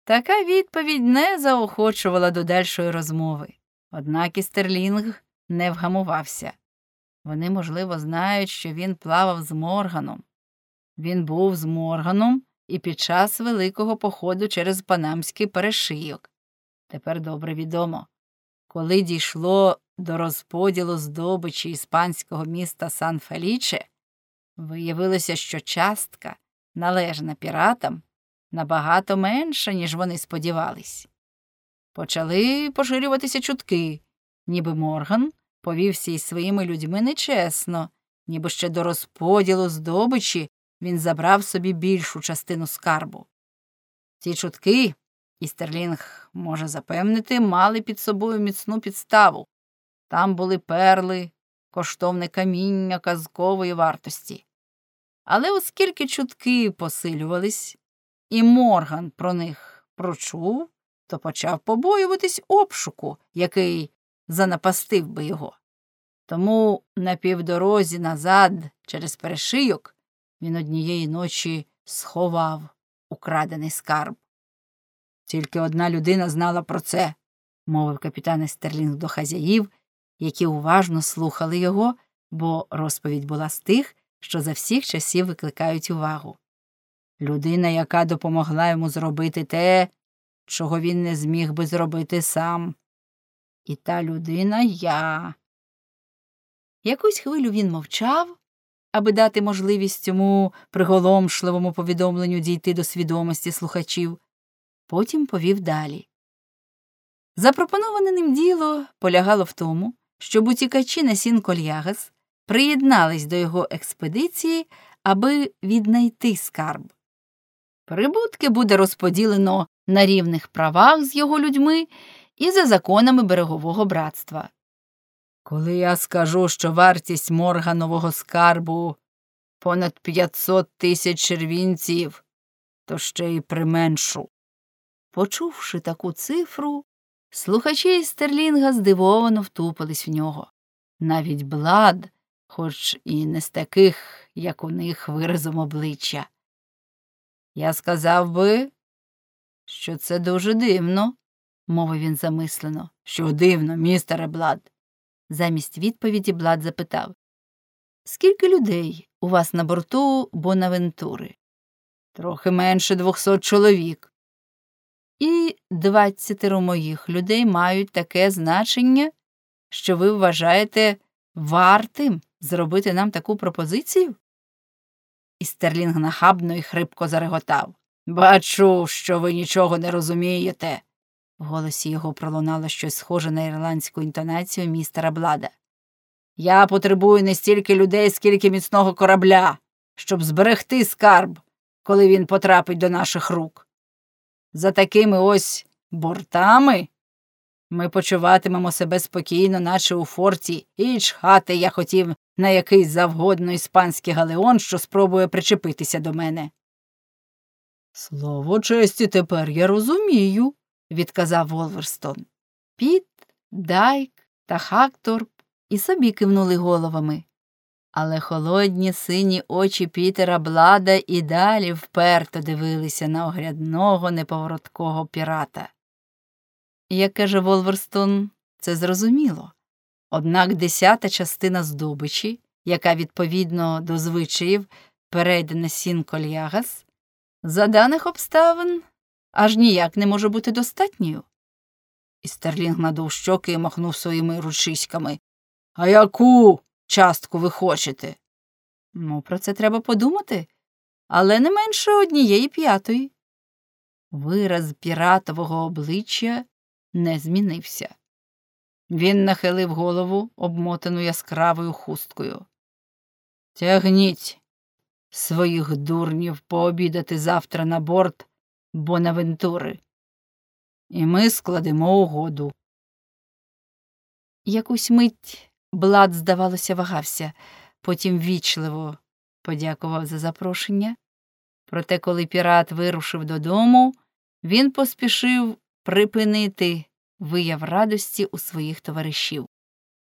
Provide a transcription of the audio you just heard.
Така відповідь не заохочувала до дальшої розмови. Однак і Стерлінг не вгамувався. Вони, можливо, знають, що він плавав з Морганом. Він був з Морганом і під час великого походу через Панамський перешийок. Тепер добре відомо. Коли дійшло до розподілу здобичі іспанського міста Сан-Феліче, виявилося, що частка, належна піратам, набагато менша, ніж вони сподівались. Почали поширюватися чутки, ніби Морган повівся із своїми людьми нечесно, ніби ще до розподілу здобичі він забрав собі більшу частину скарбу. Ці чутки, і Стерлінг може запевнити, мали під собою міцну підставу. Там були перли, коштовне каміння казкової вартості. Але оскільки чутки посилювались, і Морган про них прочув, то почав побоюватись обшуку, який занапастив би його. Тому на півдорозі назад через перешийок він однієї ночі сховав украдений скарб. Тільки одна людина знала про це, мовив капітан Стерлінг до хазяїв, які уважно слухали його, бо розповідь була з тих, що за всіх часів викликають увагу. Людина, яка допомогла йому зробити те, чого він не зміг би зробити сам. І та людина я. Якусь хвилю він мовчав, аби дати можливість цьому приголомшливому повідомленню дійти до свідомості слухачів. Потім повів далі. Запропоноване ним діло полягало в тому, щоб утікачі на Сін-Кольягас приєднались до його експедиції, аби віднайти скарб. Прибутки буде розподілено на рівних правах з його людьми і за законами берегового братства. Коли я скажу, що вартість Морганового скарбу понад 500 тисяч червінців, то ще й применшу. Почувши таку цифру, слухачі Стерлінга здивовано втупились в нього. Навіть Блад, хоч і не з таких, як у них, виразом обличчя. Я сказав би, що це дуже дивно, мовив він замислено. Що дивно, містере Блад? Замість відповіді Блад запитав. Скільки людей у вас на борту Бонавентури? Трохи менше 200 чоловік. І 20 моїх людей мають таке значення, що ви вважаєте вартим зробити нам таку пропозицію? І Стерлінг нахабно і хрипко зареготав. Бачу, що ви нічого не розумієте. В голосі його пролунало щось схоже на ірландську інтонацію містера Блада. Я потребую не стільки людей, скільки міцного корабля, щоб зберегти скарб, коли він потрапить до наших рук. За такими ось бортами ми почуватимемо себе спокійно, наче у форті, і чхати я хотів на якийсь завгодно іспанський галеон, що спробує причепитися до мене. Слово честі, тепер я розумію, відказав Волверстон. Піт, Дайк та Хакторп і собі кивнули головами. Але холодні сині очі Пітера Блада і далі вперто дивилися на огрядного неповороткого пірата. Як каже Волверстон, це зрозуміло. Однак 10-та частина здобичі, яка відповідно до звичаїв перейде на Сін-Кольягас, за даних обставин аж ніяк не може бути достатньою. І Стерлінг надув щоки і махнув своїми ручиськами. А яку частку ви хочете? Ну, про це треба подумати, але не менше 1/5. Вираз піратового обличчя не змінився. Він нахилив голову, обмотану яскравою хусткою. Тягніть своїх дурнів пообідати завтра на борт Бонавентури, і ми складемо угоду. Якусь мить Блад, здавалося, вагався, потім ввічливо подякував за запрошення. Проте, коли пірат вирушив додому, він поспішив припинити вияв радості у своїх товаришів.